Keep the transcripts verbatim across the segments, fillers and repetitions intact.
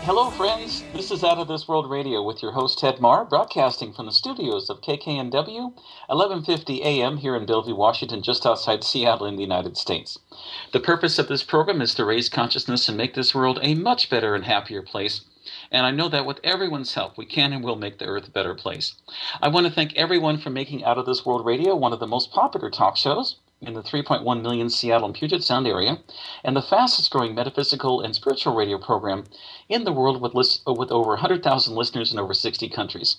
Hello, friends. This is Out of This World Radio with your host, Ted Marr, broadcasting from the studios of K K N W, eleven fifty A M here in Bellevue, Washington, just outside Seattle in the United States. The purpose of this program is to raise consciousness and make this world a much better and happier place. And I know that with everyone's help, we can and will make the earth a better place. I want to thank everyone for making Out of This World Radio one of the most popular talk shows in the three point one million Seattle and Puget Sound area, and the fastest growing metaphysical and spiritual radio program in the world with, list, with over one hundred thousand listeners in over sixty countries.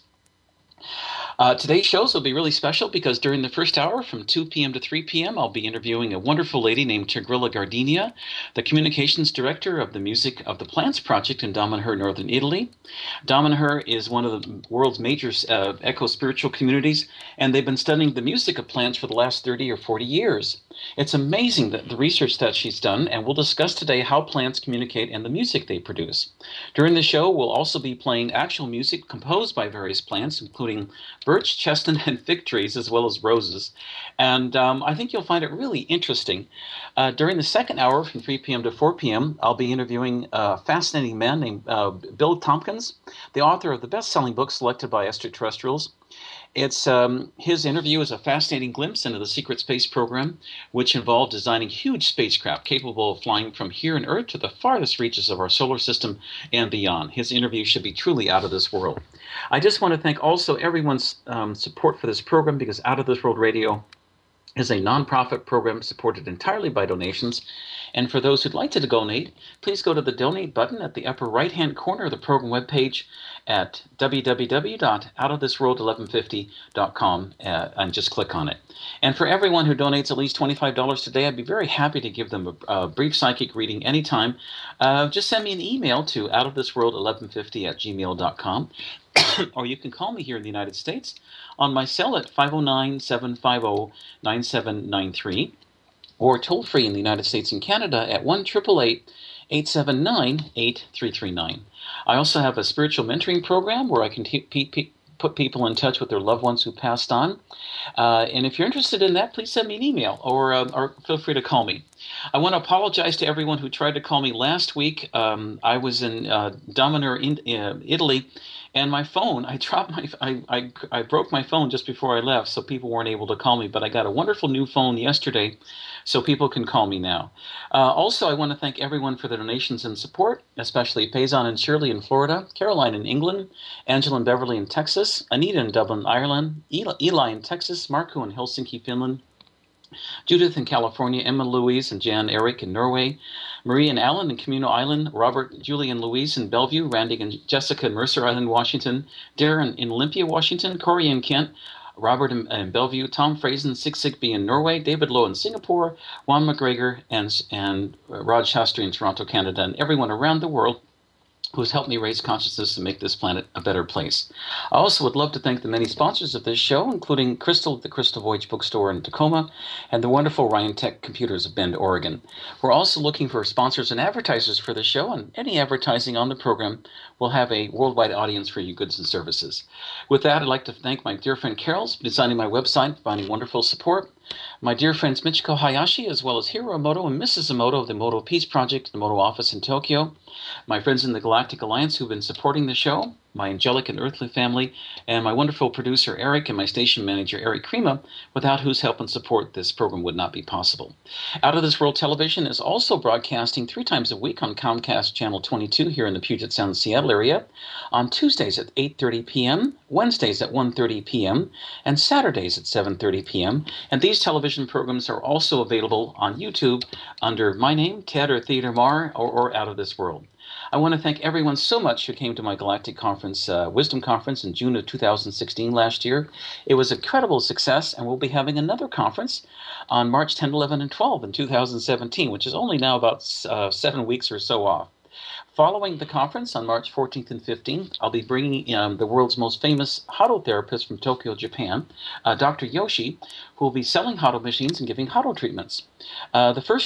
Uh, today's shows will be really special because during the first hour from two p.m. to three p.m. I'll be interviewing a wonderful lady named Tigrilla Gardenia, the communications director of the Music of the Plants Project in Damanhur, northern Italy. Damanhur is one of the world's major uh, eco-spiritual communities, and they've been studying the music of plants for the last thirty or forty years. It's amazing that the research that she's done, and we'll discuss today how plants communicate and the music they produce. During the show, we'll also be playing actual music composed by various plants, including birch, chestnut, and fig trees, as well as roses. And um, I think you'll find it really interesting. Uh, during the second hour, from three p.m. to four p.m., I'll be interviewing a fascinating man named uh, Bill Tompkins, the author of the best-selling book selected by Extraterrestrials. It's um, his interview is a fascinating glimpse into the secret space program, which involved designing huge spacecraft capable of flying from here on Earth to the farthest reaches of our solar system and beyond. His interview should be truly out of this world. I just want to thank also everyone's um, support for this program, because Out of This World Radio is a nonprofit program supported entirely by donations. And for those who'd like to donate, please go to the donate button at the upper right-hand corner of the program webpage at w w w dot out of this world eleven fifty dot com uh, and just click on it. And for everyone who donates at least twenty-five dollars today, I'd be very happy to give them a, a brief psychic reading anytime. Uh, just send me an email to out of this world eleven fifty at gmail dot com. Or you can call me here in the United States on my cell at five oh nine, seven five oh, nine seven nine three, or toll-free in the United States and Canada at one eight eight eight, eight seven nine, eight three three nine. I also have a spiritual mentoring program where I can t- p- p- put people in touch with their loved ones who passed on. Uh, and if you're interested in that, please send me an email or, uh, or feel free to call me. I want to apologize to everyone who tried to call me last week. Um, I was in uh, Damanhur, in, uh, Italy, and my phone, I dropped my, I, I, I broke my phone just before I left, so people weren't able to call me. But I got a wonderful new phone yesterday, so people can call me now. Uh, also, I want to thank everyone for the donations and support, especially Payson and Shirley in Florida, Caroline in England, Angela and Beverly in Texas, Anita in Dublin, Ireland, Eli, Eli in Texas, Marco in Helsinki, Finland, Judith in California, Emma, Louise, and Jan, Eric in Norway, Marie and Alan in Camino Island, Robert, Julie, and Louise in Bellevue, Randy and Jessica in Mercer Island, Washington, Darren in Olympia, Washington, Corey in Kent, Robert in, in Bellevue, Tom Frazen, Sig Sigby in Norway, David Lowe in Singapore, Juan McGregor, and, and Rod Shastri in Toronto, Canada, and everyone around the world who's helped me raise consciousness and make this planet a better place. I also would love to thank the many sponsors of this show, including Crystal at the Crystal Voyage Bookstore in Tacoma and the wonderful Ryan Tech Computers of Bend, Oregon. We're also looking for sponsors and advertisers for the show, and any advertising on the program will have a worldwide audience for your goods and services. With that, I'd like to thank my dear friend Carol for designing my website, providing wonderful support, my dear friends Michiko Hayashi, as well as Hiro Emoto and Missus Emoto of the Emoto Peace Project, the Emoto office in Tokyo, my friends in the Galactic Alliance who've been supporting the show, my angelic and earthly family, and my wonderful producer Eric and my station manager Eric Krima, without whose help and support this program would not be possible. Out of This World Television is also broadcasting three times a week on Comcast Channel twenty-two here in the Puget Sound, Seattle area, on Tuesdays at eight thirty p.m., Wednesdays at one thirty p.m., and Saturdays at seven thirty p.m., and these television programs are also available on YouTube under my name, Ted or Theodore Marr, or, or Out of This World. I want to thank everyone so much who came to my Galactic Conference, uh, Wisdom Conference in June of two thousand sixteen last year. It was an incredible success, and we'll be having another conference on March tenth, eleventh, and twelfth in two thousand seventeen, which is only now about uh, seven weeks or so off. Following the conference on March fourteenth and fifteenth, I'll be bringing um, the world's most famous Hado therapist from Tokyo, Japan, uh, Doctor Yoshi, who will be selling Hado machines and giving Hado treatments. Uh, the first day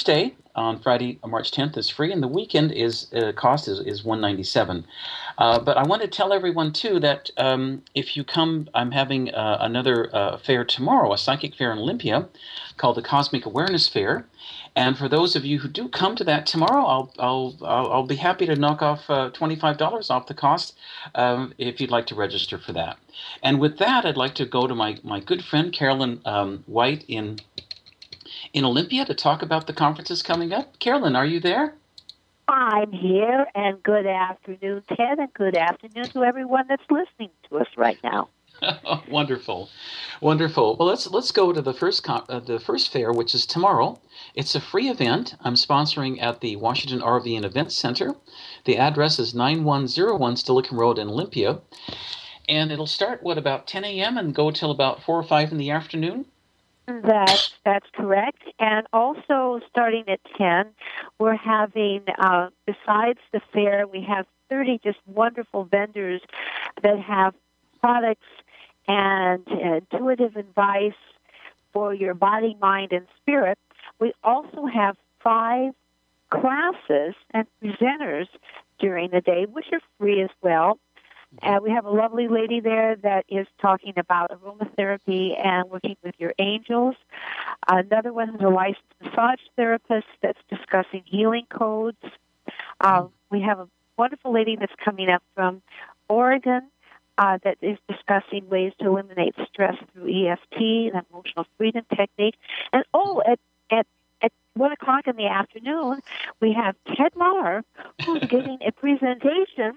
on Friday, March tenth, is free, and the weekend is uh, cost is, is one ninety-seven. Uh, but I want to tell everyone too that um, if you come, I'm having uh, another uh, fair tomorrow, a psychic fair in Olympia, called the Cosmic Awareness Fair. And for those of you who do come to that tomorrow, I'll I'll I'll, I'll be happy to knock off uh, twenty-five dollars off the cost um, if you'd like to register for that. And with that, I'd like to go to my, my good friend Carolyn um, White in in Olympia to talk about the conferences coming up. Carolyn, are you there? I'm here, and good afternoon, Ted, and good afternoon to everyone that's listening to us right now. Wonderful, wonderful. Well, let's let's go to the first con- uh, the first fair, which is tomorrow. It's a free event. I'm sponsoring at the Washington R V and Event Center. The address is nine one zero one Stillicum Road in Olympia, and it'll start what about ten a.m. and go till about four or five in the afternoon. That's that's correct. And also starting at ten, we're having uh, besides the fair, we have thirty just wonderful vendors that have products and intuitive advice for your body, mind, and spirit. We also have five classes and presenters during the day, which are free as well. Uh, we have a lovely lady there that is talking about aromatherapy and working with your angels. Another one is a licensed massage therapist that's discussing healing codes. Uh, we have a wonderful lady that's coming up from Oregon Uh, that is discussing ways to eliminate stress through E F T, an emotional freedom technique. And, oh, at, at, at one o'clock in the afternoon, we have Ted Maher, who's giving a presentation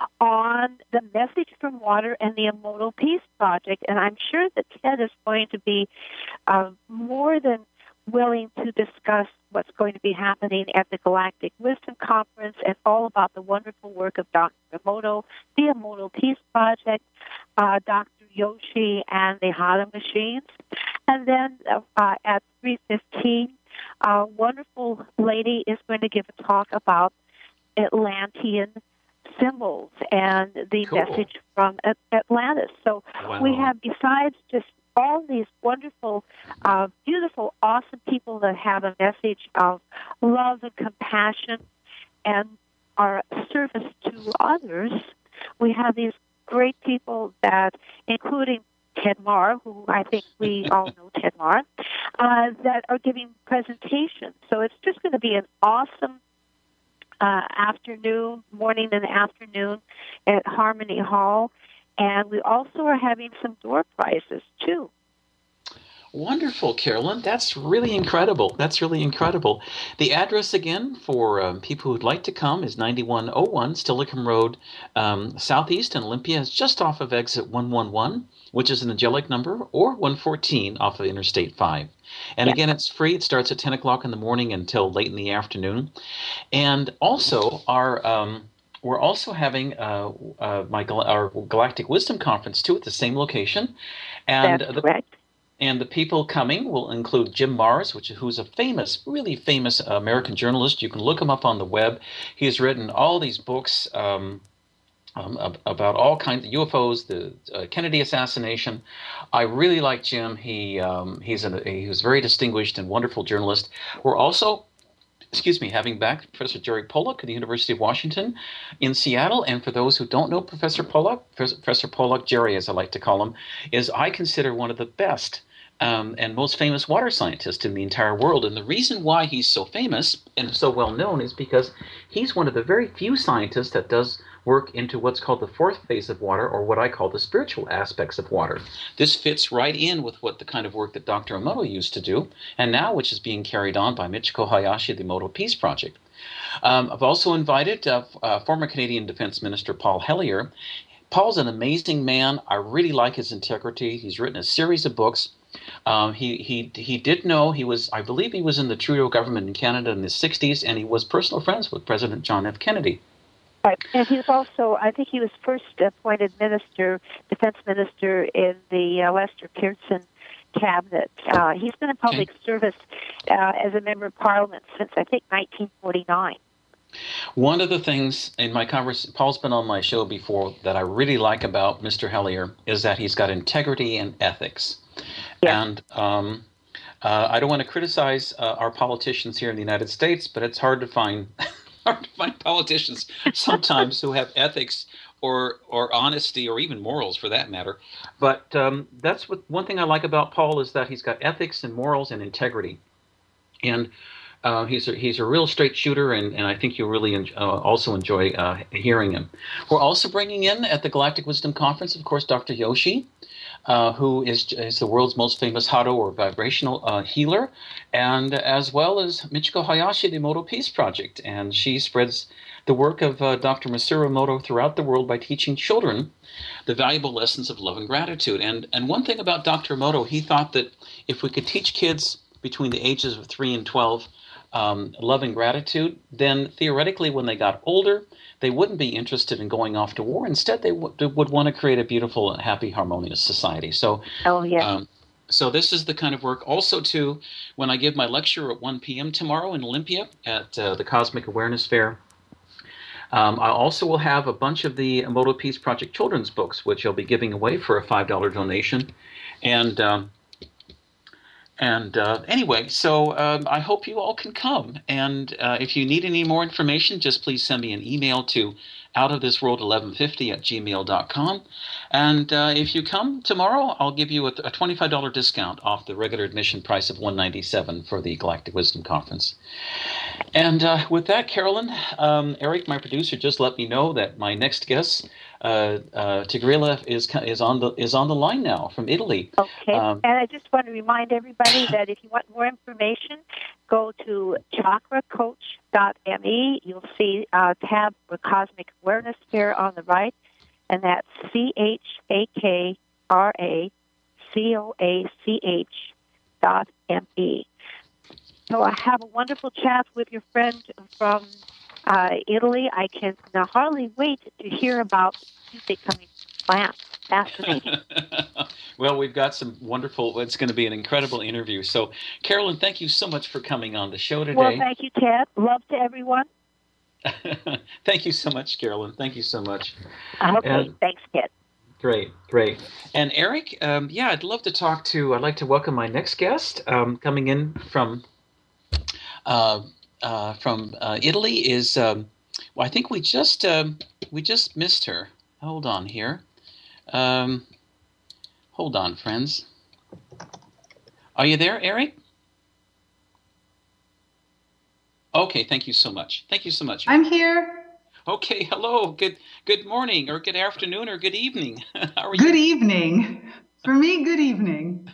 on the message from water and the Emoto Peace Project. And I'm sure that Ted is going to be uh, more than willing to discuss what's going to be happening at the Galactic Wisdom Conference and all about the wonderful work of Doctor Emoto, the Emoto Peace Project, uh, Doctor Yoshi, and the Hada Machines. And then uh, at three fifteen, a wonderful lady is going to give a talk about Atlantean symbols and the Cool. message from Atlantis. So Wow. we have, besides just all these wonderful, uh, beautiful, awesome people that have a message of love and compassion and are service to others, we have these great people that, including Ted Maher, who I think we all know Ted Maher, uh, that are giving presentations. So it's just going to be an awesome uh, afternoon, morning and afternoon at Harmony Hall. And we also are having some door prizes, too. Wonderful, Carolyn. That's really incredible. That's really incredible. The address again for um, people who'd like to come is ninety-one oh one Stillicum Road, um, Southeast in Olympia. It's just off of exit one one one, which is an angelic number, or one fourteen off of Interstate five. And again, it's free. It starts at ten o'clock in the morning until late in the afternoon. And also, our... Um, We're also having uh, uh, my our Galactic Wisdom Conference, too, at the same location. And That's the, correct. And the people coming will include Jim Marrs, which who's a famous, really famous American journalist. You can look him up on the web. He has written all these books um, um, about all kinds of U F Os, the uh, Kennedy assassination. I really like Jim. He um, he's a, he was a very distinguished and wonderful journalist. We're also excuse me, having back Professor Jerry Pollack at the University of Washington in Seattle. And for those who don't know Professor Pollack, Professor Pollack, Jerry as I like to call him, is I consider one of the best um, and most famous water scientists in the entire world. And the reason why he's so famous and so well known is because he's one of the very few scientists that does work into what's called the fourth phase of water, or what I call the spiritual aspects of water. This fits right in with what the kind of work that Doctor Emoto used to do, and now which is being carried on by Michiko Hayashi, the Emoto Peace Project. Um, I've also invited uh, uh, former Canadian Defense Minister Paul Hellyer. Paul's an amazing man. I really like his integrity. He's written a series of books. Um, he he he did know he was, I believe he was in the Trudeau government in Canada in the sixties, and he was personal friends with President John F. Kennedy. Right. And he was also, I think he was first appointed minister, defense minister in the uh, Lester Pearson cabinet. Uh, he's been in public okay. service uh, as a member of parliament since, I think, nineteen forty-nine. One of the things in my conversation, Paul's been on my show before, that I really like about Mister Hellyer is that he's got integrity and ethics. Yeah. And um, Uh, I don't want to criticize uh, our politicians here in the United States, but it's hard to find hard to find politicians sometimes who have ethics or or honesty or even morals for that matter. But um, that's what one thing I like about Paul is that he's got ethics and morals and integrity, and uh, he's a, he's a real straight shooter, and, and I think you'll really en- uh, also enjoy uh, hearing him. We're also bringing in at the Galactic Wisdom Conference, of course, Doctor Yoshi. Uh, who is, is the world's most famous Hado or vibrational uh, healer, and as well as Michiko Hayashi, the Emoto Peace Project. And she spreads the work of uh, Doctor Masaru Emoto throughout the world by teaching children the valuable lessons of love and gratitude. And, and one thing about Doctor Emoto, he thought that if we could teach kids between the ages of three and twelve um, love and gratitude, then theoretically when they got older, they wouldn't be interested in going off to war. Instead, they w- would want to create a beautiful and happy, harmonious society. So, oh, yeah. um, so this is the kind of work. Also, too, when I give my lecture at one p.m. tomorrow in Olympia at uh, the Cosmic Awareness Fair, um, I also will have a bunch of the Emoto Peace Project children's books, which I'll be giving away for a five dollars donation. And um, And uh, anyway, so um, I hope you all can come. And uh, if you need any more information, just please send me an email to outofthisworld eleven fifty at gmail dot com. And uh, if you come tomorrow, I'll give you a, a twenty-five dollars discount off the regular admission price of one hundred ninety-seven dollars for the Galactic Wisdom Conference. And uh, with that, Carolyn, um, Eric, my producer, just let me know that my next guest, uh, uh, Tigrila, is is on the is on the line now from Italy. Okay, um, and I just want to remind everybody that if you want more information, go to chakra coach dot m e. You'll see a tab for Cosmic Awareness Fair on the right, and that's C H A K R A C O A C H dot M E. So I have a wonderful chat with your friend from uh, Italy. I can uh, hardly wait to hear about music coming from plants. Fascinating. Well, we've got some wonderful, it's going to be an incredible interview. So, Carolyn, thank you so much for coming on the show today. Well, thank you, Ted. Love to everyone. Thank you so much, Carolyn. Thank you so much. Okay, and, thanks, Ted. Great, great. And Eric, um, yeah, I'd love to talk to, I'd like to welcome my next guest um, coming in from uh, uh, from uh, Italy is, um, well, I think we just, um, we just missed her. Hold on here. Um, hold on, friends. Are you there, Eric? Okay, thank you so much. Thank you so much. I'm here. Okay, hello. Good good morning, or good afternoon, or good evening. How are you? Good evening. For me, good evening.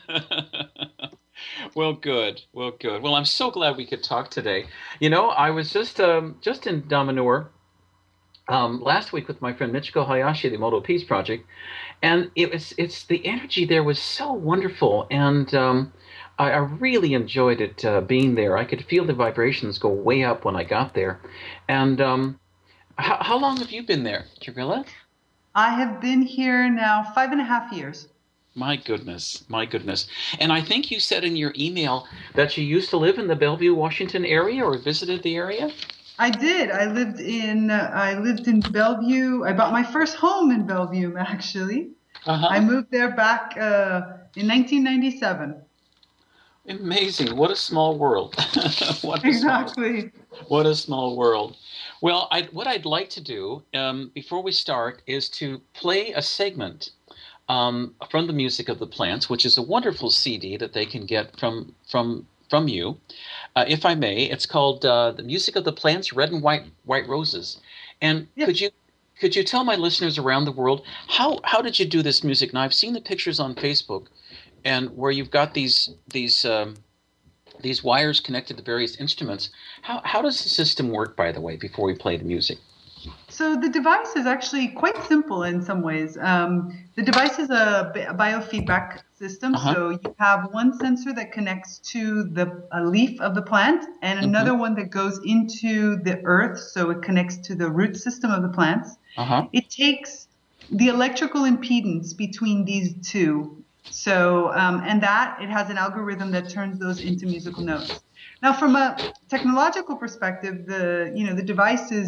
Well, good. Well, good. Well, I'm so glad we could talk today. You know, I was just um, just in Damanhur um, last week with my friend Michiko Hayashi, the Emoto Peace Project, and it was it's the energy there was so wonderful, and um, I, I really enjoyed it uh, being there. I could feel the vibrations go way up when I got there. And um, how, how long have you been there, Tigrila? I have been here now five and a half years. My goodness, my goodness. And I think you said in your email that you used to live in the Bellevue, Washington area, or visited the area? I did. I lived in uh, I lived in Bellevue. I bought my first home in Bellevue, actually. Uh-huh. I moved there back uh, in nineteen ninety-seven. Amazing. What a small world. What a Exactly. Small, what a small world. Well, I, what I'd like to do um, before we start is to play a segment Um, from the Music of the Plants, which is a wonderful C D that they can get from from from you, uh, if I may. It's called uh, "The Music of the Plants: Red and White White Roses." And Yes. could you could you tell my listeners around the world how how did you do this music? Now I've seen the pictures on Facebook, and where you've got these these um, these wires connected to various instruments. How how does the system work, by the way, before we play the music? So the device is actually quite simple in some ways. Um, the device is a bi- biofeedback system. Uh-huh. So you have one sensor that connects to the a leaf of the plant and another Mm-hmm. one that goes into the earth. So it connects to the root system of the plants. Uh-huh. It takes the electrical impedance between these two. So, um, and that, it has an algorithm that turns those into musical notes. Now, from a technological perspective, the, you know, the device is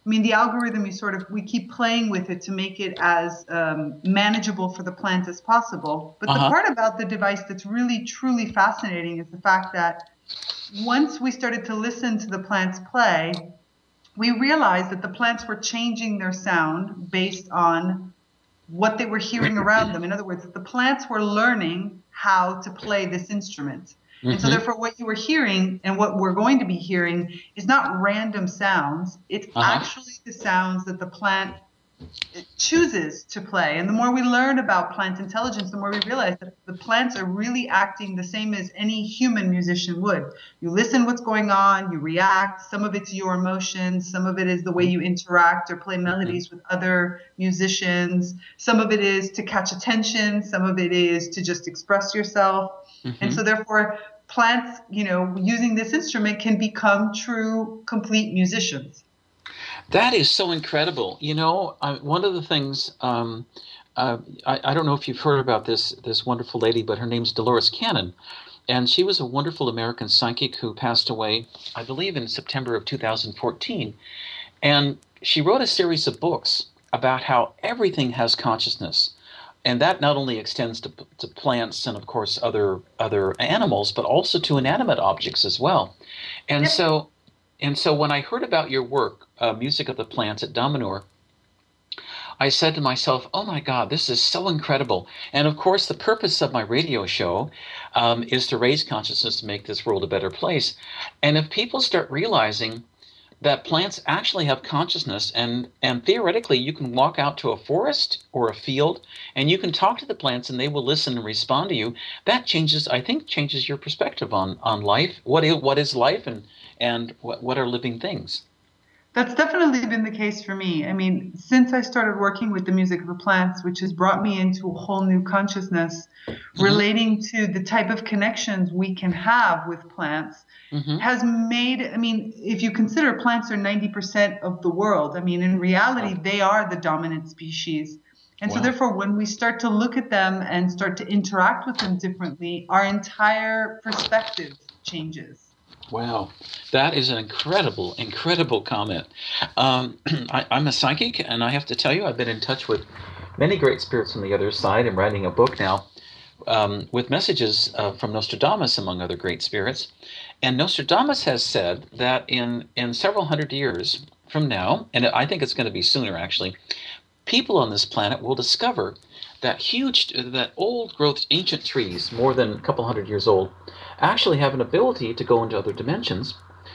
I mean, the algorithm, you sort of, we keep playing with it to make it as um, manageable for the plant as possible. But Uh-huh. the part about the device that's really, truly fascinating is the fact that once we started to listen to the plants play, we realized that the plants were changing their sound based on what they were hearing around them. In other words, the plants were learning how to play this instrument. And so Mhm. therefore what you were hearing and what we're going to be hearing is not random sounds. It's Uh-huh. actually the sounds that the plant chooses to play. And the more we learn about plant intelligence, the more we realize that the plants are really acting the same as any human musician would. You listen what's going on, you react. Some of it's your emotions, some of it is the way you interact or play melodies with other musicians. Some of it is to catch attention, some of it is to just express yourself. Mhm. And so therefore plants, you know, using this instrument can become true, complete musicians. That is so incredible. You know, uh, one of the things, um, uh, I, I don't know if you've heard about this this wonderful lady, but her name's Dolores Cannon. And she was a wonderful American psychic who passed away, I believe, in September of two thousand fourteen. And she wrote a series of books about how everything has consciousness. And that not only extends to, to plants and, of course, other other animals, but also to inanimate objects as well. And Yep. so and so when I heard about your work, uh, Music of the Plants at Dominor, I said to myself, oh my God, this is so incredible. And of course, the purpose of my radio show um, is to raise consciousness to make this world a better place. And if people start realizing that plants actually have consciousness, and, and theoretically you can walk out to a forest or a field and you can talk to the plants and they will listen and respond to you, that changes, I think, changes your perspective on, on life. What is, what is life and, and what, what are living things? That's definitely been the case for me. I mean, since I started working with the music of the plants, which has brought me into a whole new consciousness Mm-hmm. relating to the type of connections we can have with plants, Mm-hmm. has made, I mean, if you consider plants are ninety percent of the world, I mean, in reality, Wow. they are the dominant species. And Wow. so therefore, when we start to look at them and start to interact with them differently, our entire perspective changes. Wow, that is an incredible, incredible comment. Um, I, I'm a psychic, and I have to tell you, I've been in touch with many great spirits on the other side. I'm writing a book now um, with messages uh, from Nostradamus, among other great spirits. And Nostradamus has said that in, in several hundred years from now, and I think it's going to be sooner actually, people on this planet will discover that huge, that old growth, ancient trees, more than a couple hundred years old, actually have an ability to go into other dimensions,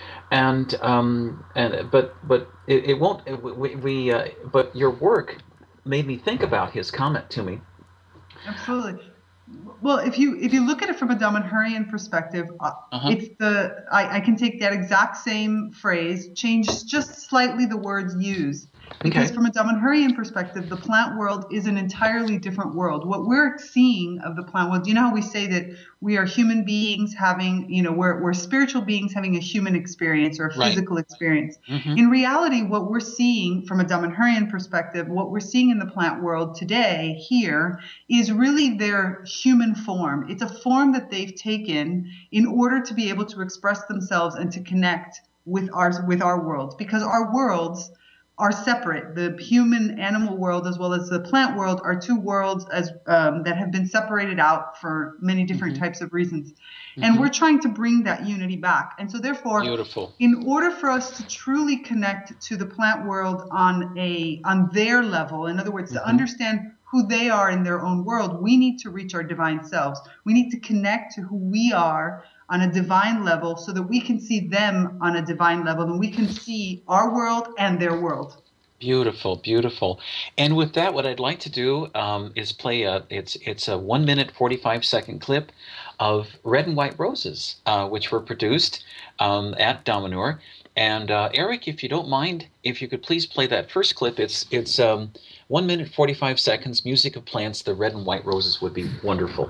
and um, and but but it, it won't. We, we uh, but your work made me think about his comment to me. Absolutely. Well, if you if you look at it from a Damanhurian perspective, uh-huh. it's the I, I can take that exact same phrase, change just slightly the words used. Because okay. from a Damanhurian perspective, the plant world is an entirely different world. What we're seeing of the plant world, you know how we say that we are human beings having, you know, we're, we're spiritual beings having a human experience or a physical right. experience. Mm-hmm. In reality, what we're seeing from a Damanhurian perspective, what we're seeing in the plant world today here is really their human form. It's a form that they've taken in order to be able to express themselves and to connect with our, with our worlds, because our worlds are separate. The human animal world as well as the plant world are two worlds as um, that have been separated out for many different mm-hmm. types of reasons. Mm-hmm. And we're trying to bring that unity back. And so therefore, Beautiful. in order for us to truly connect to the plant world on a on their level, in other words, mm-hmm. to understand who they are in their own world, we need to reach our divine selves. We need to connect to who we are on a divine level so that we can see them on a divine level and we can see our world and their world. Beautiful, beautiful. And with that, what I'd like to do um, is play a, it's it's a one minute, forty-five second clip of Red and White Roses, uh, which were produced um, at Dominor. And uh, Eric, if you don't mind, if you could please play that first clip. It's, it's um, one minute, forty-five seconds, Music of Plants, the Red and White Roses would be wonderful.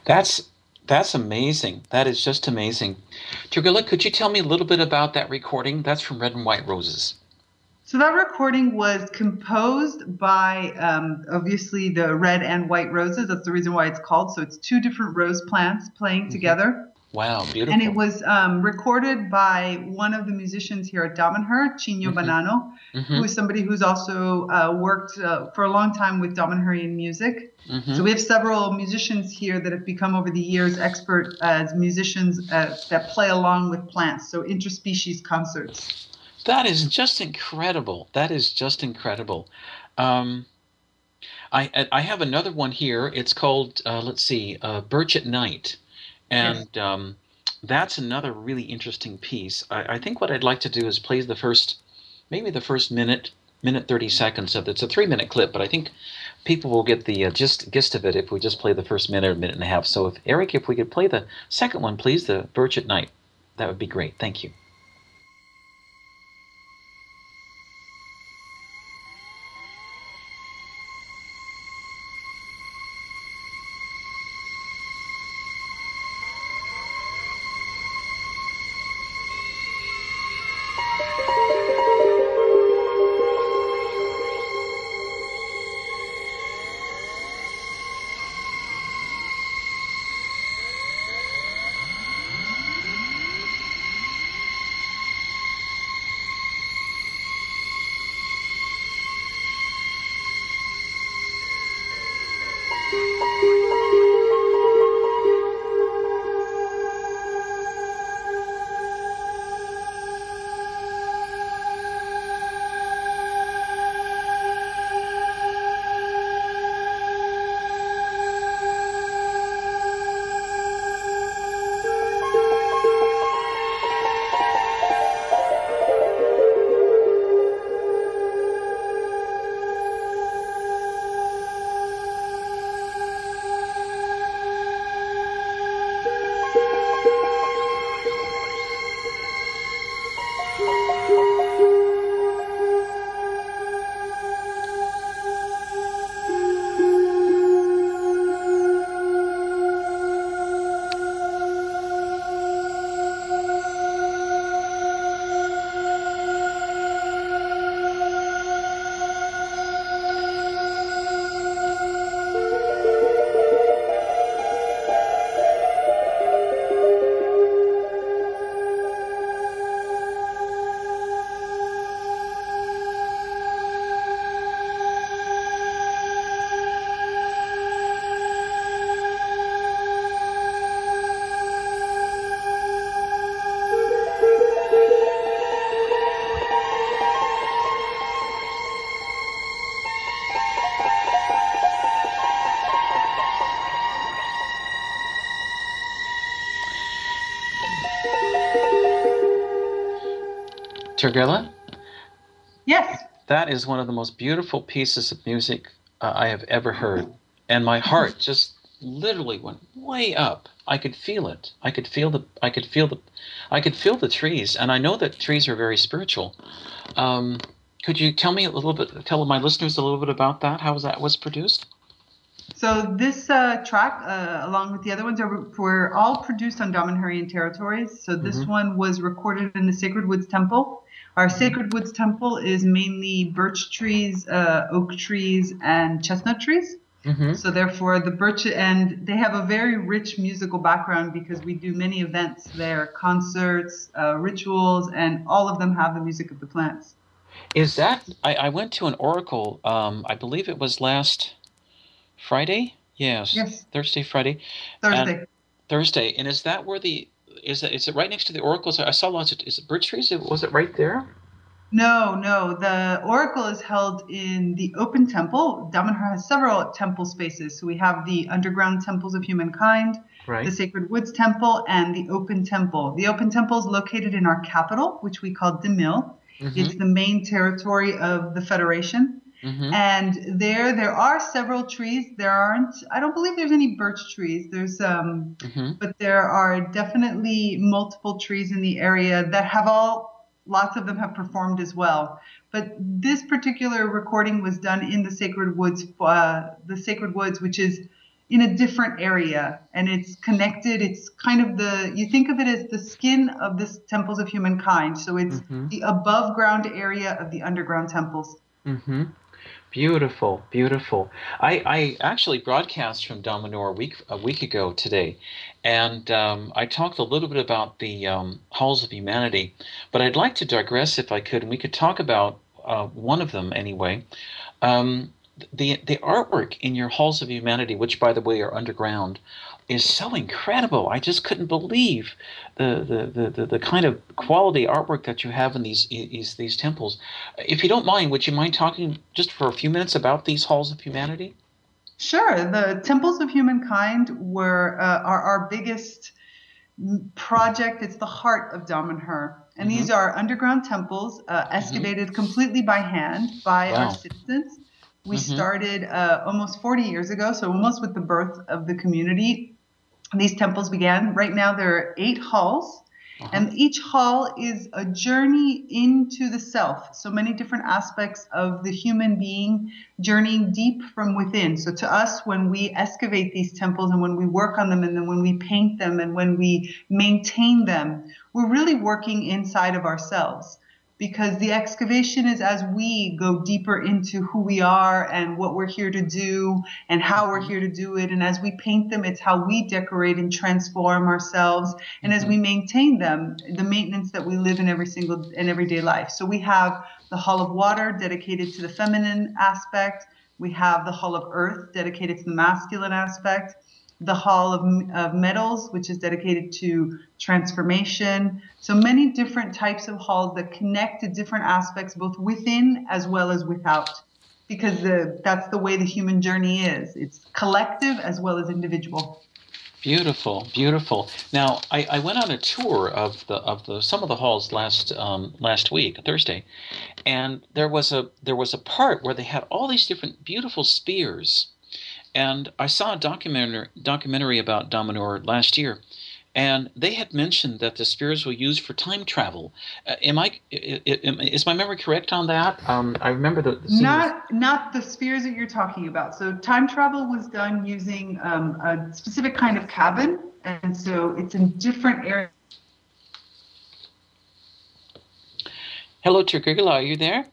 That's that's amazing. That is just amazing. Turgilla, could you tell me a little bit about that recording? That's from Red and White Roses. So that recording was composed by, um, obviously, the Red and White Roses. That's the reason why it's called. So it's two different rose plants playing mm-hmm. together. Wow, beautiful. And it was um, recorded by one of the musicians here at Damanhur, Chino mm-hmm. Banano, mm-hmm. who is somebody who's also uh, worked uh, for a long time with Damanhurian music. Mm-hmm. So we have several musicians here that have become over the years expert as musicians uh, that play along with plants, so interspecies concerts. That is just incredible. That is just incredible. Um, I I have another one here. It's called, uh, let's see, uh, Birch at Night. And um, that's another really interesting piece. I, I think what I'd like to do is play the first, maybe the first minute, minute thirty seconds of it. It's a three-minute clip, but I think people will get the uh, gist, gist of it if we just play the first minute or minute and a half. So, if Eric, if we could play the second one, please, the Birch at Night, that would be great. Thank you. Turgilla? Yes. That is one of the most beautiful pieces of music uh, I have ever heard. And my heart just literally went way up. I could feel it. I could feel the I could feel the I could feel the trees, and I know that trees are very spiritual. Um, could you tell me a little bit tell my listeners a little bit about that? How that was produced? So this uh, track, uh, along with the other ones, are were all produced on Damanhurian territories. So this mm-hmm. one was recorded in the Sacred Woods Temple. Our Sacred Woods Temple is mainly birch trees, uh, oak trees, and chestnut trees. Mm-hmm. So therefore, the birch, and they have a very rich musical background because we do many events there, concerts, uh, rituals, and all of them have the music of the plants. Is that, I, I went to an oracle, um, I believe it was last Friday? Yes. Yes. Thursday, Friday. Thursday. And Thursday. And is that where the, is it, is it right next to the oracles? I saw lots of, is it birch trees? Was it right there? No, no. The oracle is held in the open temple. Damanhur has several temple spaces. So we have the underground temples of humankind, right. the Sacred Woods Temple, and the open temple. The open temple is located in our capital, which we call Demil. Mm-hmm. It's the main territory of the Federation. Mm-hmm. And there, there are several trees. There aren't, I don't believe there's any birch trees. There's, um, mm-hmm. but there are definitely multiple trees in the area that have all, lots of them have performed as well. But this particular recording was done in the Sacred Woods, uh, the Sacred Woods, which is in a different area, and it's connected. It's kind of the, you think of it as the skin of the temples of humankind. So it's mm-hmm. the above ground area of the underground temples. Mm-hmm. Beautiful, beautiful. I, I actually broadcast from Damanhur a week a week ago today, and um, I talked a little bit about the um, Halls of Humanity, but I'd like to digress if I could, and we could talk about uh, one of them anyway. Um, the the artwork in your Halls of Humanity, which by the way are underground, is so incredible. I just couldn't believe the the, the, the, the kind of quality artwork that you have in these, these these temples. If you don't mind, would you mind talking just for a few minutes about these Halls of Humanity? Sure. The Temples of Humankind were uh, are our biggest project. It's the heart of Damanhur. And mm-hmm. these are underground temples uh, excavated mm-hmm. completely by hand by wow. our citizens. We mm-hmm. started uh, almost forty years ago, so almost with the birth of the community. These temples began. Right now there are eight halls, uh-huh. and each hall is a journey into the self. So many different aspects of the human being journeying deep from within. So to us, when we excavate these temples and when we work on them and then when we paint them and when we maintain them, we're really working inside of ourselves. Because the excavation is as we go deeper into who we are and what we're here to do and how we're here to do it. And as we paint them, it's how we decorate and transform ourselves. And mm-hmm. as we maintain them, the maintenance that we live in every single and everyday life. So we have the Hall of Water dedicated to the feminine aspect. We have the Hall of Earth dedicated to the masculine aspect. The Hall of, of Metals, which is dedicated to transformation. So many different types of halls that connect to different aspects, both within as well as without, because the, that's the way the human journey is. It's collective as well as individual. Beautiful, beautiful. Now, I, I went on a tour of the of the some of the halls last um, last week, Thursday, and there was a there was a part where they had all these different beautiful spears. And I saw a documentary documentary about Damanhur last year, and they had mentioned that the spears were used for time travel. Uh, am I? Is my memory correct on that? Um, I remember the, the not not the spears that you're talking about. So time travel was done using um, a specific kind of cabin, and so it's in different areas. Hello, Turkigala, are you there?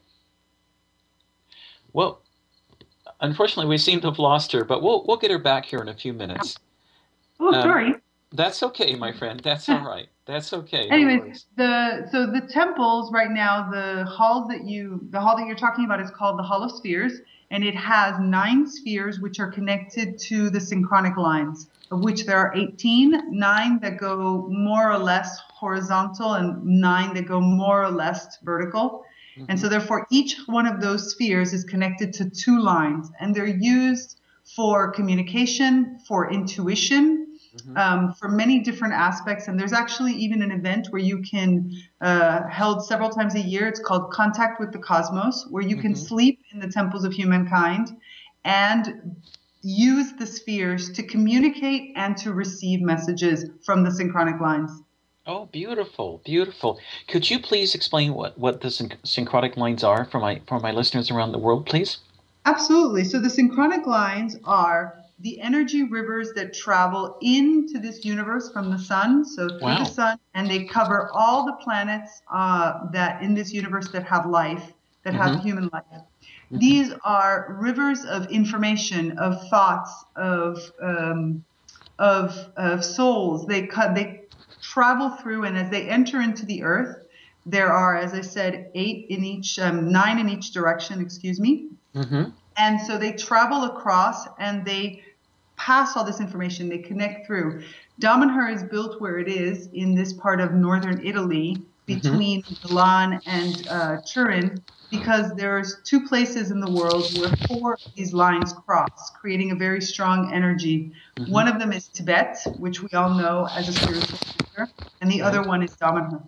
Well. Unfortunately, we seem to have lost her, but we'll we'll get her back here in a few minutes. Oh, um, sorry. That's okay, my friend. That's all right. That's okay. Anyways, no the so the temples right now, the hall that you the hall that you're talking about is called the Hall of Spheres, and it has nine spheres which are connected to the synchronic lines, of which there are eighteen, nine that go more or less horizontal, and nine that go more or less vertical. And so therefore each one of those spheres is connected to two lines, and they're used for communication, for intuition, mm-hmm. um, for many different aspects. And there's actually even an event where you can, uh, held several times a year, it's called Contact with the Cosmos, where you mm-hmm. can sleep in the temples of humankind and use the spheres to communicate and to receive messages from the synchronic lines. Oh, beautiful, beautiful. Could you please explain what, what the syn- synchronic lines are for my for my listeners around the world, please? Absolutely. So the synchronic lines are the energy rivers that travel into this universe from the sun, so through wow. the sun, and they cover all the planets uh, that in this universe that have life, that mm-hmm. have human life. Mm-hmm. These are rivers of information, of thoughts, of um, of of souls. They cut they travel through, and as they enter into the earth, there are, as I said, eight in each, um, nine in each direction, excuse me. Mm-hmm. And so they travel across and they pass all this information. They connect through. Damanhur is built where it is in this part of northern Italy between mm-hmm. Milan and uh, Turin, because there's two places in the world where four of these lines cross, creating a very strong energy. Mm-hmm. One of them is Tibet, which we all know as a spiritual center, and the right. other one is Damanhur.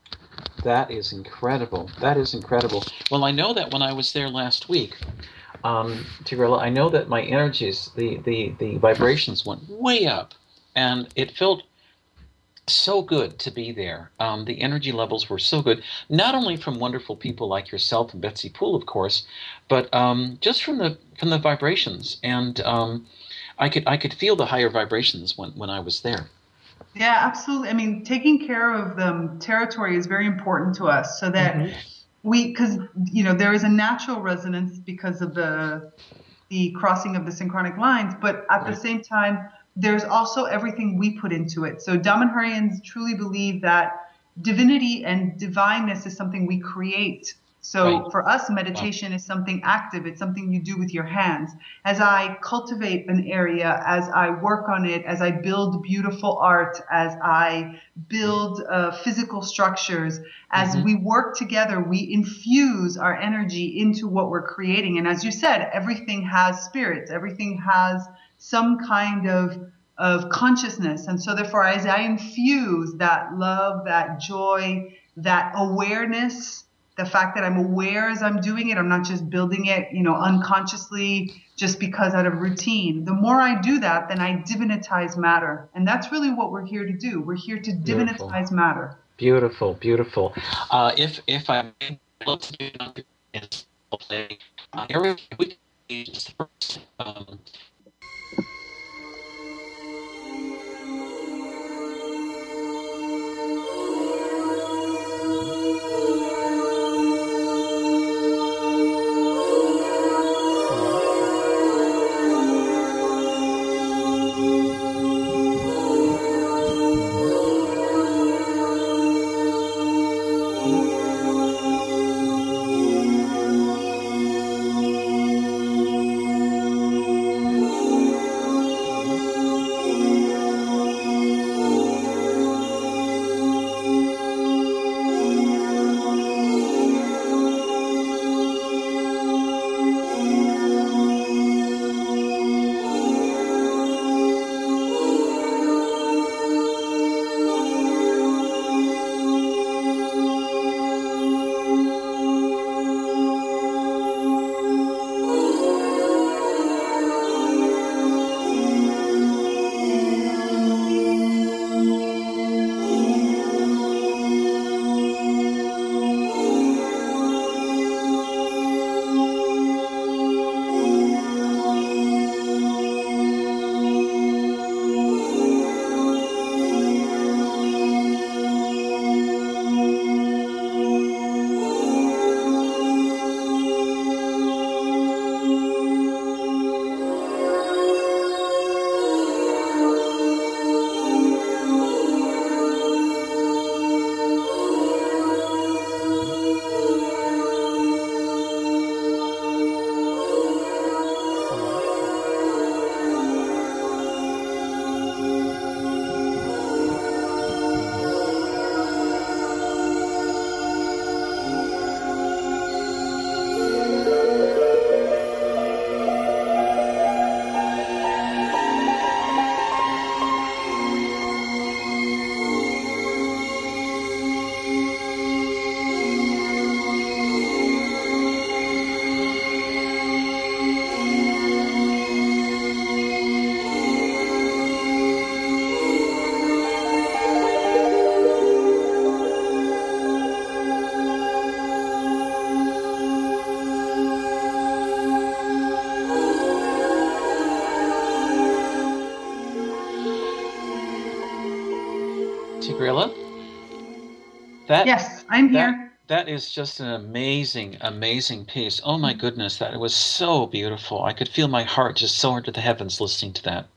That is incredible. That is incredible. Well, I know that when I was there last week, um, Tigrella, I know that my energies, the, the, the vibrations went way up, and it felt so good to be there. Um, the energy levels were so good, not only from wonderful people like yourself and Betsy Poole, of course, but um, just from the from the vibrations. And um, I could I could feel the higher vibrations when, when I was there. Yeah, absolutely. I mean, taking care of the territory is very important to us, so that mm-hmm. we, because you know, there is a natural resonance because of the the crossing of the synchronic lines, but at right. the same time, there's also everything we put into it. So Damanhurians truly believe that divinity and divineness is something we create. So right. for us, meditation wow. is something active. It's something you do with your hands. As I cultivate an area, as I work on it, as I build beautiful art, as I build uh, physical structures, as mm-hmm. we work together, we infuse our energy into what we're creating. And as you said, everything has spirits. Everything has some kind of of consciousness. And so therefore, as I infuse that love, that joy, that awareness, the fact that I'm aware as I'm doing it, I'm not just building it, you know, unconsciously just because out of routine. The more I do that, then I divinitize matter. And that's really what we're here to do. We're here to Beautiful. divinitize matter. Beautiful, beautiful. Uh, if if I may, let's do play. Uh, Eric, we can just first. Um, Tigrilla? That, yes, I'm that, here. That is just an amazing, amazing piece. Oh my goodness, that was so beautiful. I could feel my heart just soar to the heavens listening to that.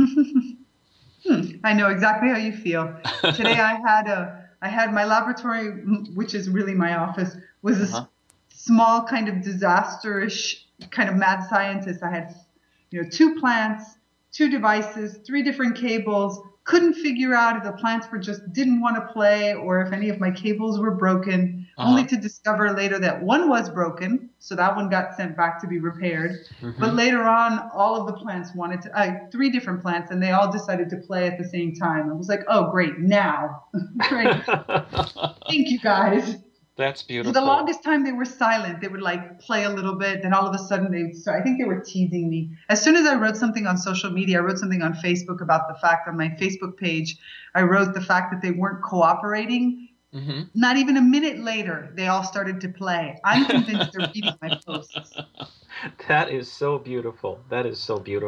hmm, I know exactly how you feel. Today I had a, I had my laboratory, which is really my office, was a uh-huh. small kind of disasterish kind of mad scientist. I had, you know, two plants, two devices, three different cables. Couldn't figure out if the plants were just didn't want to play or if any of my cables were broken, uh-huh. only to discover later that one was broken. So that one got sent back to be repaired. Mm-hmm. But later on, all of the plants wanted to, uh, three different plants, and they all decided to play at the same time. I was like, oh, great, now. Great. Thank you, guys. That's beautiful. For the longest time, they were silent. They would like play a little bit. Then all of a sudden, they would start. I think they were teasing me. As soon as I wrote something on social media, I wrote something on Facebook about the fact on my Facebook page, I wrote the fact that they weren't cooperating. Mm-hmm. Not even a minute later, they all started to play. I'm convinced they're reading my posts. That is so beautiful. That is so beautiful.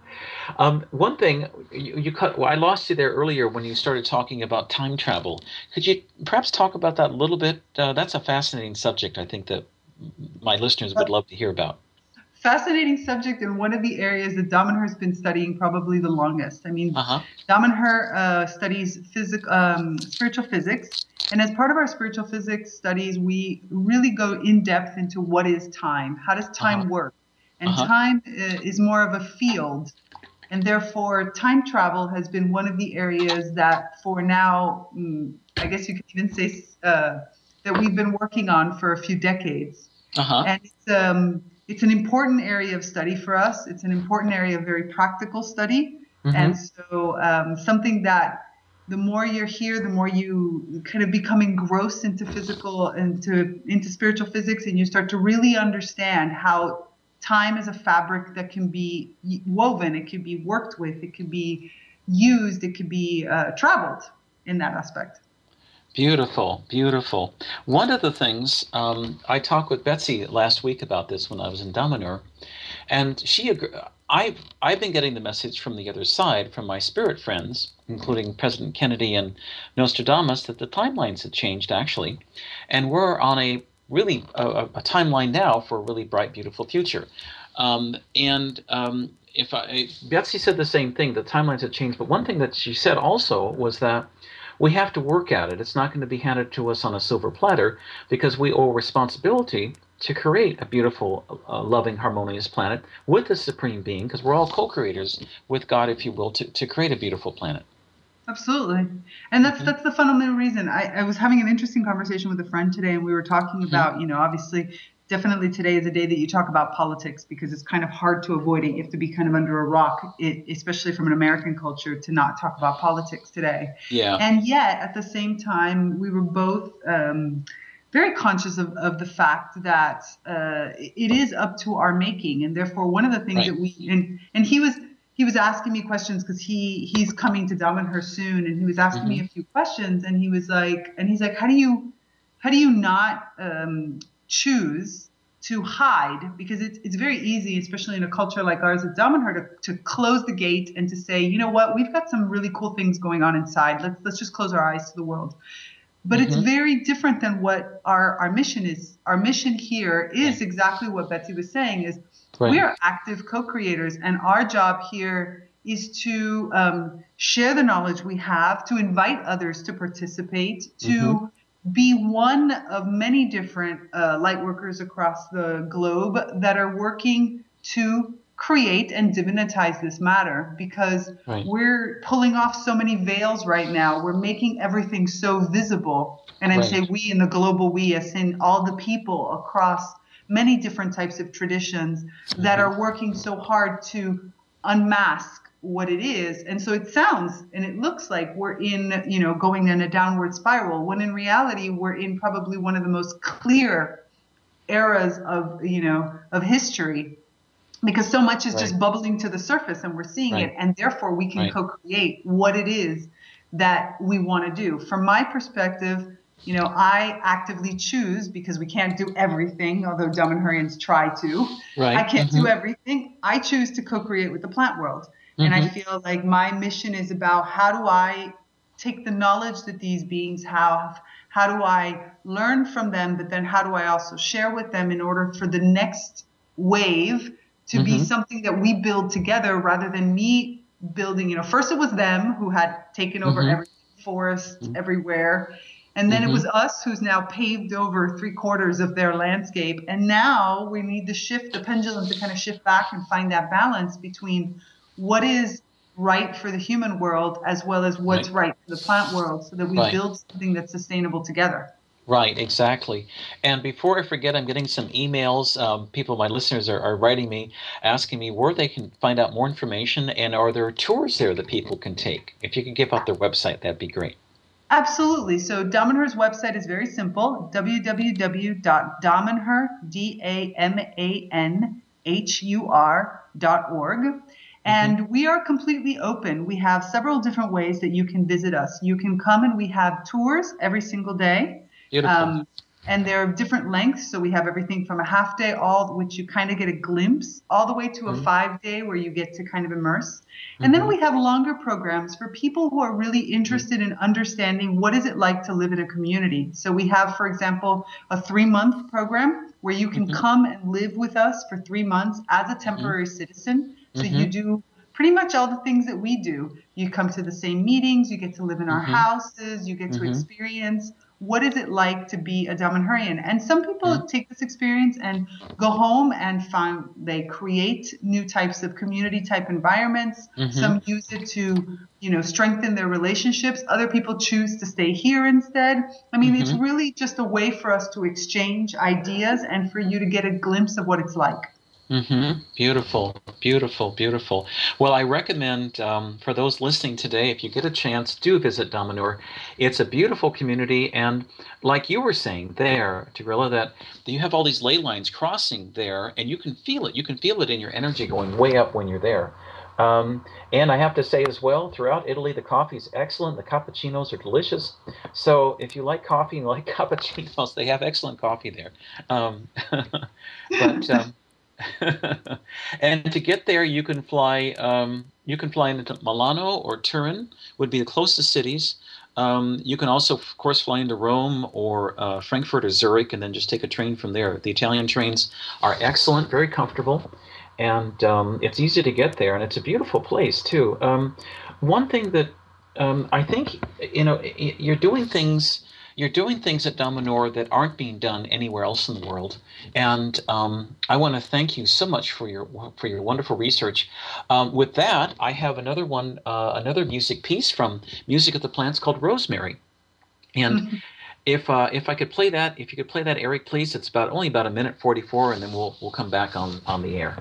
Um, one thing, you, you cut, well, I lost you there earlier when you started talking about time travel. Could you perhaps talk about that a little bit? Uh, that's a fascinating subject, I think, that my listeners would love to hear about. Fascinating subject, and one of the areas that Damanhur has been studying probably the longest. I mean, uh-huh. Damanhur uh, studies physic, um, spiritual physics, and as part of our spiritual physics studies, we really go in depth into what is time. How does time uh-huh. work? And uh-huh. time is more of a field, and therefore time travel has been one of the areas that for now, I guess you could even say uh, that we've been working on for a few decades. Uh-huh. And it's, um, it's an important area of study for us. It's an important area of very practical study. Mm-hmm. And so um, something that the more you're here, the more you kind of become engrossed into physical, into, into spiritual physics, and you start to really understand how time is a fabric that can be woven, it can be worked with, it can be used, it can be uh, traveled in that aspect. Beautiful, beautiful. One of the things, um, I talked with Betsy last week about this when I was in Damanhur, and she, I, I've been getting the message from the other side, from my spirit friends, including President Kennedy and Nostradamus, that the timelines had changed actually, and we're on a really a, a timeline now for a really bright, beautiful future. Um, and um, if I, Betsy said the same thing, the timelines had changed, but one thing that she said also was that we have to work at it. It's not going to be handed to us on a silver platter, because we owe responsibility to create a beautiful, uh, loving, harmonious planet with the Supreme Being, because we're all co-creators with God, if you will, to, to create a beautiful planet. Absolutely. And that's mm-hmm. that's the fundamental reason. I, I was having an interesting conversation with a friend today, and we were talking about, mm-hmm. you know, obviously, definitely today is a day that you talk about politics, because it's kind of hard to avoid it. You have to be kind of under a rock, it, especially from an American culture, to not talk about politics today. Yeah. And yet, at the same time, we were both um, very conscious of, of the fact that uh, it is up to our making. And therefore, one of the things right. that we, and, and he was, He was asking me questions because he he's coming to Damanhur soon, and he was asking mm-hmm. me a few questions, and he was like, and he's like, how do you, how do you not um, choose to hide? Because it's it's very easy, especially in a culture like ours at Damanhur, to, to close the gate and to say, you know what, we've got some really cool things going on inside. Let's let's just close our eyes to the world. But mm-hmm. it's very different than what our our mission is. Our mission here is exactly what Betsy was saying, is right. we are active co-creators, and our job here is to um, share the knowledge we have, to invite others to participate, to mm-hmm. be one of many different uh, light workers across the globe that are working to create and divinitize this matter, because right. we're pulling off so many veils right now. We're making everything so visible. And I right. say we in the global we, as in all the people across many different types of traditions mm-hmm. that are working so hard to unmask what it is. And so it sounds and it looks like we're in, you know, going in a downward spiral, when in reality, we're in probably one of the most clear eras of, you know, of history, because so much is right. just bubbling to the surface and we're seeing right. it. And therefore we can right. co-create what it is that we want to do. From my perspective, you know, I actively choose, because we can't do everything, although Damanhurians try to. Right. I can't mm-hmm. do everything. I choose to co-create with the plant world. Mm-hmm. And I feel like my mission is about, how do I take the knowledge that these beings have? How do I learn from them? But then how do I also share with them in order for the next wave to mm-hmm. be something that we build together, rather than me building, you know, first it was them who had taken over mm-hmm. every forest mm-hmm. everywhere. And then mm-hmm. it was us who's now paved over three quarters of their landscape. And now we need to shift the pendulum to kind of shift back and find that balance between what is right for the human world as well as what's right, right for the plant world, so that we right. build something that's sustainable together. Right, exactly. And before I forget, I'm getting some emails. Um, people, my listeners, are, are writing me, asking me where they can find out more information, and are there tours there that people can take? If you could give out their website, that'd be great. Absolutely. So Damanhur's website is very simple, w w w dot damanhur, D A M A N H U R dot org. And mm-hmm. we are completely open. We have several different ways that you can visit us. You can come and we have tours every single day. Beautiful. Um, And they're different lengths, so we have everything from a half day, all which you kind of get a glimpse, all the way to a mm-hmm. five day where you get to kind of immerse. And mm-hmm. then we have longer programs for people who are really interested mm-hmm. in understanding what is it like to live in a community. So we have, for example, a three-month program where you can mm-hmm. come and live with us for three months as a temporary mm-hmm. citizen. So mm-hmm. you do pretty much all the things that we do. You come to the same meetings, you get to live in our mm-hmm. houses, you get mm-hmm. to experience what is it like to be a Damanhurian? And some people mm-hmm. take this experience and go home and find they create new types of community type environments. Mm-hmm. Some use it to, you know, strengthen their relationships. Other people choose to stay here instead. I mean, mm-hmm. it's really just a way for us to exchange ideas and for you to get a glimpse of what it's like. Mm-hmm. Beautiful, beautiful, beautiful. Well, I recommend um, for those listening today, if you get a chance, do visit Damanhur. It's a beautiful community, and like you were saying there, Tigrilla, that you have all these ley lines crossing there, and you can feel it. You can feel it in your energy going way up when you're there. Um, and I have to say as well, throughout Italy, the coffee is excellent. The cappuccinos are delicious. So if you like coffee and like cappuccinos, they have excellent coffee there. Um, but... Um, and to get there, you can fly. Um, you can fly into Milano or Turin, would be the closest cities. Um, you can also, of course, fly into Rome or uh, Frankfurt or Zurich, and then just take a train from there. The Italian trains are excellent, very comfortable, and um, it's easy to get there. And it's a beautiful place too. Um, one thing that um, I think, you know, you're doing things. You're doing things at Damanhur that aren't being done anywhere else in the world, and um, I want to thank you so much for your for your wonderful research. Um, with that, I have another one, uh, another music piece from Music of the Plants called Rosemary, and mm-hmm. if uh, if I could play that, if you could play that, Eric, please. It's about only about a minute forty-four, and then we'll we'll come back on on the air.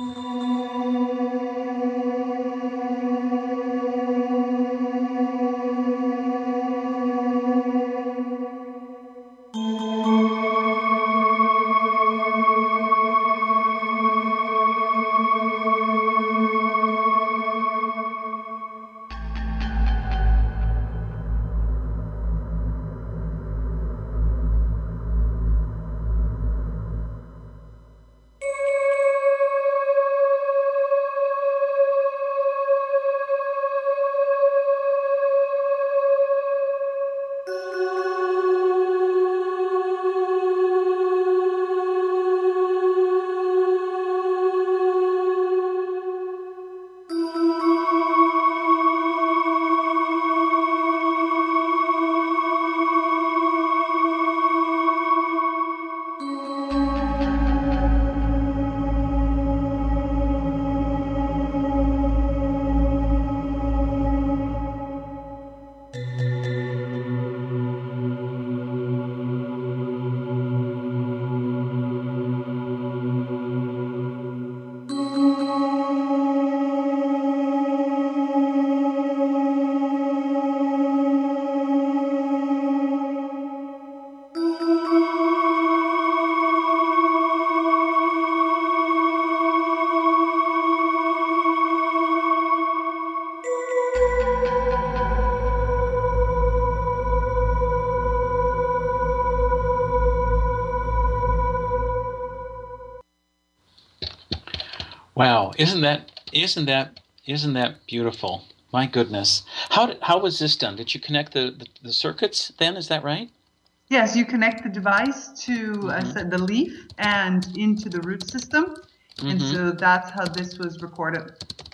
Wow, isn't that isn't that isn't that beautiful? My goodness, how did, how was this done? Did you connect the, the, the circuits then? Is that right? Yes, you connect the device to mm-hmm. I said the leaf and into the root system, mm-hmm. and so that's how this was recorded.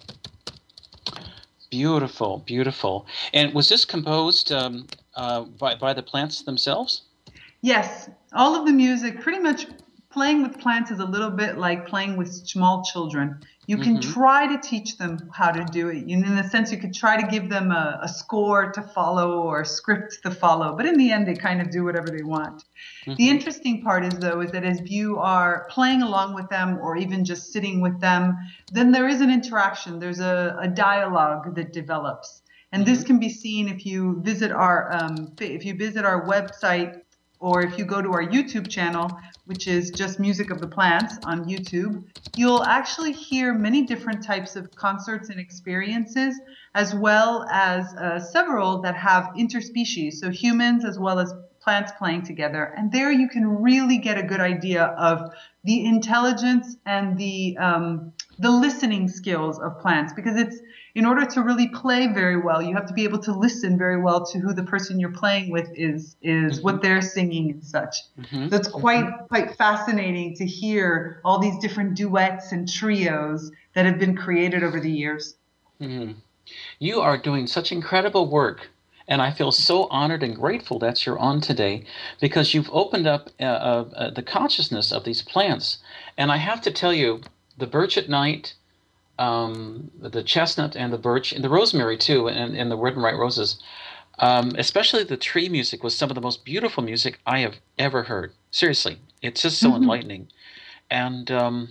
Beautiful, beautiful. And was this composed um, uh, by by the plants themselves? Yes, all of the music pretty much. Playing with plants is a little bit like playing with small children. You can mm-hmm. try to teach them how to do it. In a sense, you could try to give them a, a score to follow or a script to follow. But in the end, they kind of do whatever they want. Mm-hmm. The interesting part is, though, is that as you are playing along with them or even just sitting with them, then there is an interaction. There's a, a dialogue that develops. And mm-hmm. this can be seen if you visit our um, if you visit our website, or if you go to our YouTube channel, which is just Music of the Plants on YouTube, you'll actually hear many different types of concerts and experiences, as well as uh, several that have interspecies, so humans as well as plants playing together. And there you can really get a good idea of the intelligence and the um, the listening skills of plants, because it's in order to really play very well, you have to be able to listen very well to who the person you're playing with is, is mm-hmm. what they're singing and such. Mm-hmm. So it's quite, mm-hmm. quite fascinating to hear all these different duets and trios that have been created over the years. Mm-hmm. You are doing such incredible work, and I feel so honored and grateful that you're on today, because you've opened up uh, uh, the consciousness of these plants. And I have to tell you, the birch at night, um, the chestnut and the birch, and the rosemary too, and, and the red and white roses, um, especially the tree music was some of the most beautiful music I have ever heard. Seriously, it's just so mm-hmm. enlightening. And um,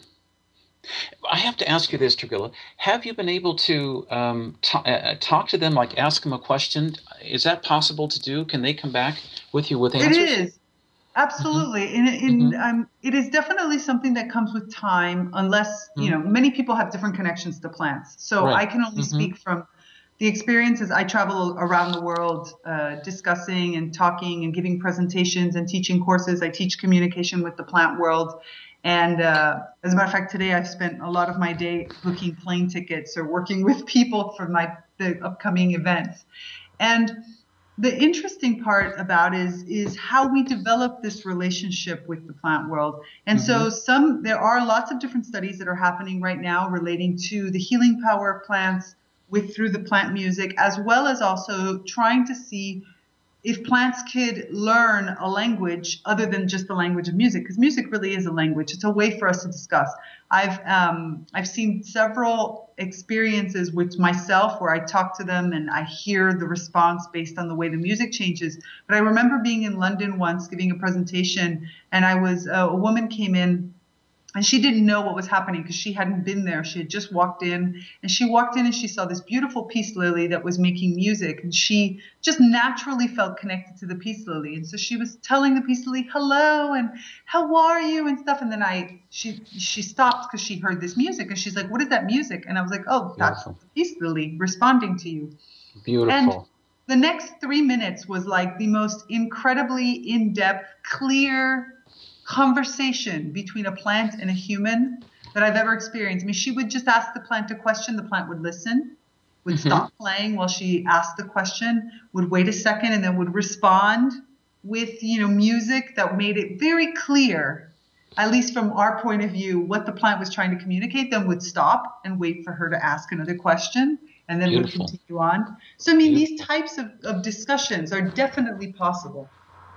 I have to ask you this, Dragila. Have you been able to um, t- uh, talk to them, like ask them a question? Is that possible to do? Can they come back with you with answers? It is. Absolutely. Mm-hmm. And, and mm-hmm. um, it is definitely something that comes with time, unless, mm-hmm. you know, many people have different connections to plants. So right. I can only mm-hmm. speak from the experiences. I travel around the world uh, discussing and talking and giving presentations and teaching courses. I teach communication with the plant world. And uh, as a matter of fact, today I've spent a lot of my day booking plane tickets or working with people for my the upcoming events. And the interesting part about is is how we develop this relationship with the plant world. And mm-hmm. so some there are lots of different studies that are happening right now relating to the healing power of plants with through the plant music, as well as also trying to see if plants could learn a language other than just the language of music, because music really is a language. It's a way for us to discuss. I've um, I've seen several experiences with myself where I talk to them and I hear the response based on the way the music changes. But I remember being in London once giving a presentation, and I was uh, a woman came in. And she didn't know what was happening because she hadn't been there. She had just walked in, and she walked in and she saw this beautiful peace lily that was making music, and she just naturally felt connected to the peace lily. And so she was telling the peace lily, hello, and how are you and stuff. And then I, she, she stopped because she heard this music, and she's like, what is that music? And I was like, oh, that's Beautiful. The peace lily responding to you. Beautiful. And the next three minutes was like the most incredibly in-depth, clear conversation between a plant and a human that I've ever experienced. I mean, she would just ask the plant a question, the plant would listen, would mm-hmm. stop playing while she asked the question, would wait a second, and then would respond with, you know, music that made it very clear, at least from our point of view, what the plant was trying to communicate, then would stop and wait for her to ask another question, and then Beautiful. Would continue on. So, I mean, Beautiful. These types of, of discussions are definitely possible.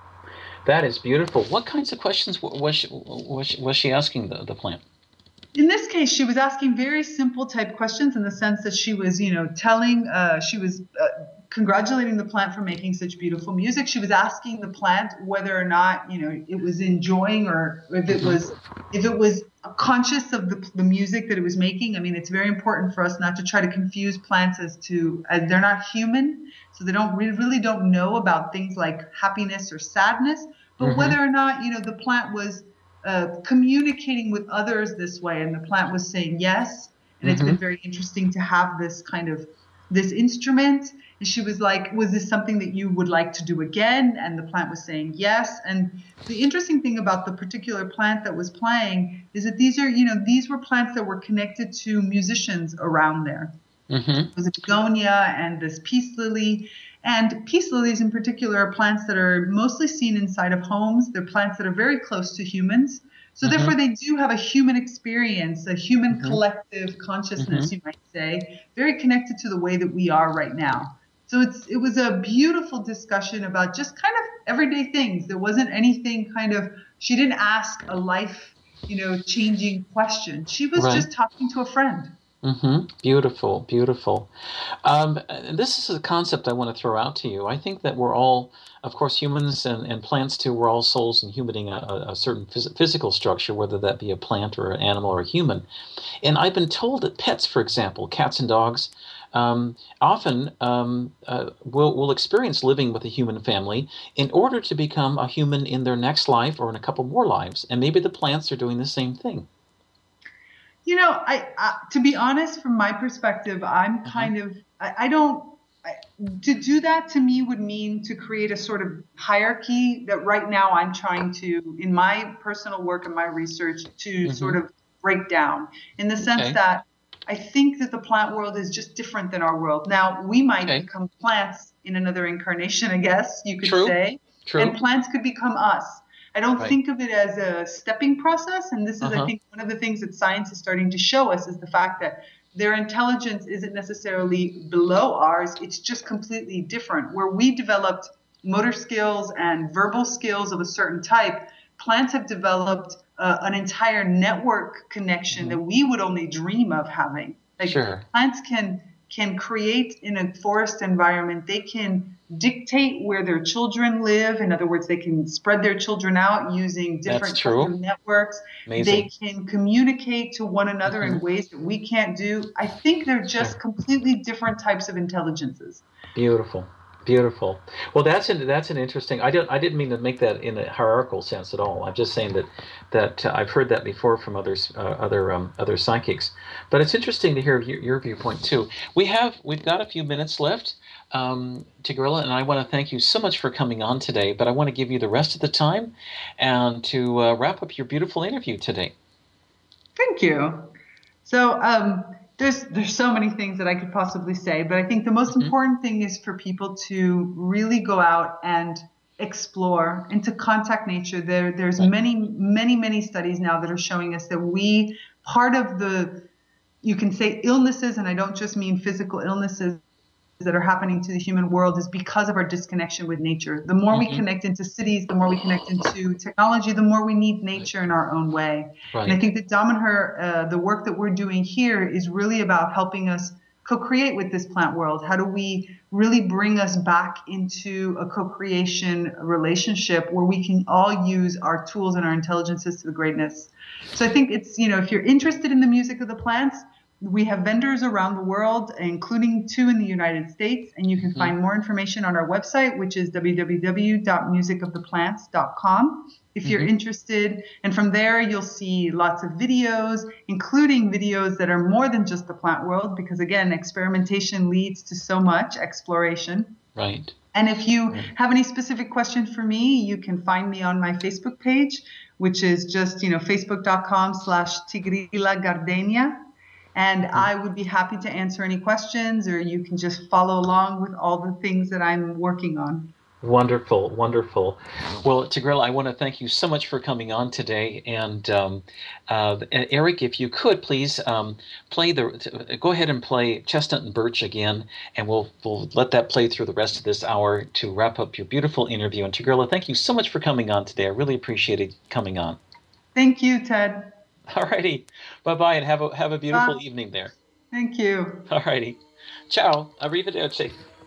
That is beautiful. What kinds of questions was she, was she, was she asking the, the plant? In this case, she was asking very simple type questions in the sense that she was, you know, telling, uh, she was uh, congratulating the plant for making such beautiful music. She was asking the plant whether or not, you know, it was enjoying or if it was, if it was conscious of the, the music that it was making. I mean, it's very important for us not to try to confuse plants as to, as they're not human, so they don't really, really don't know about things like happiness or sadness. But mm-hmm. whether or not, you know, the plant was uh, communicating with others this way, and the plant was saying yes. And mm-hmm. it's been very interesting to have this kind of, this instrument. And she was like, was this something that you would like to do again? And the plant was saying yes. And the interesting thing about the particular plant that was playing is that these are, you know, these were plants that were connected to musicians around there. Mm-hmm. It was a begonia and this peace lily. And peace lilies in particular are plants that are mostly seen inside of homes. They're plants that are very close to humans. So mm-hmm. therefore they do have a human experience, a human mm-hmm. collective consciousness, mm-hmm. you might say, very connected to the way that we are right now. So it's it was a beautiful discussion about just kind of everyday things. There wasn't anything kind of, she didn't ask a life, you know, changing question. She was right. just talking to a friend. Mm-hmm. Beautiful, beautiful. Um, this is a concept I want to throw out to you. I think that we're all, of course, humans and, and plants too, we're all souls inhabiting a, a certain phys- physical structure, whether that be a plant or an animal or a human. And I've been told that pets, for example, cats and dogs, um, often um, uh, will, will experience living with a human family in order to become a human in their next life or in a couple more lives. And maybe the plants are doing the same thing. You know, I, I to be honest, from my perspective, I'm kind uh-huh. of, I, I don't, to do that to me would mean to create a sort of hierarchy that right now I'm trying to, in my personal work and my research, to mm-hmm. sort of break down, in the sense okay. that I think that the plant world is just different than our world. Now, we might okay. become plants in another incarnation, I guess you could True. say. True. And plants could become us. I don't right. think of it as a stepping process. And this is, uh-huh. I think, one of the things that science is starting to show us is the fact that their intelligence isn't necessarily below ours. It's just completely different. Where we developed motor skills and verbal skills of a certain type, plants have developed uh, an entire network connection mm-hmm. that we would only dream of having. Like sure. plants can can create in a forest environment. They can dictate where their children live. In other words, they can spread their children out using different types of networks. Amazing. They can communicate to one another mm-hmm. in ways that we can't do. I think they're just sure. completely different types of intelligences. Beautiful. Beautiful. Well, that's an, that's an interesting. I didn't I didn't mean to make that in a hierarchical sense at all. I'm just saying that that uh, I've heard that before from others, uh, other um, other psychics. But it's interesting to hear your, your viewpoint too. We have we've got a few minutes left, um, Tigrillo, and I want to thank you so much for coming on today. But I want to give you the rest of the time and to uh, wrap up your beautiful interview today. Thank you. So. Um, There's there's so many things that I could possibly say, but I think the most mm-hmm. important thing is for people to really go out and explore and to contact nature. There there's right. many many many studies now that are showing us that we part of the you can say illnesses, and I don't just mean physical illnesses that are happening to the human world, is because of our disconnection with nature. The more mm-hmm. we connect into cities, the more we connect into technology, the more we need nature in our own way. Right. And I think that Damanhur, uh, the work that we're doing here is really about helping us co-create with this plant world. How do we really bring us back into a co-creation relationship where we can all use our tools and our intelligences to the greatness? So I think it's, you know, if you're interested in the music of the plants, we have vendors around the world, including two in the United States, and you can find mm-hmm. more information on our website, which is w w w dot music of the plants dot com. If mm-hmm. you're interested, and from there you'll see lots of videos, including videos that are more than just the plant world, because again, experimentation leads to so much exploration. Right. And if you mm-hmm. have any specific questions for me, you can find me on my Facebook page, which is just, you know, facebook dot com slash Tigrila Gardenia. And I would be happy to answer any questions, or you can just follow along with all the things that I'm working on. Wonderful, wonderful. Well, Tigrillo, I want to thank you so much for coming on today. And um, uh, Eric, if you could please um, play the, go ahead and play Chestnut and Birch again, and we'll we'll let that play through the rest of this hour to wrap up your beautiful interview. And Tigrillo, thank you so much for coming on today. I really appreciated coming on. Thank you, Ted. All righty. Bye-bye, and have a have a beautiful Bye. evening there. Thank you. All righty. Ciao. Arrivederci.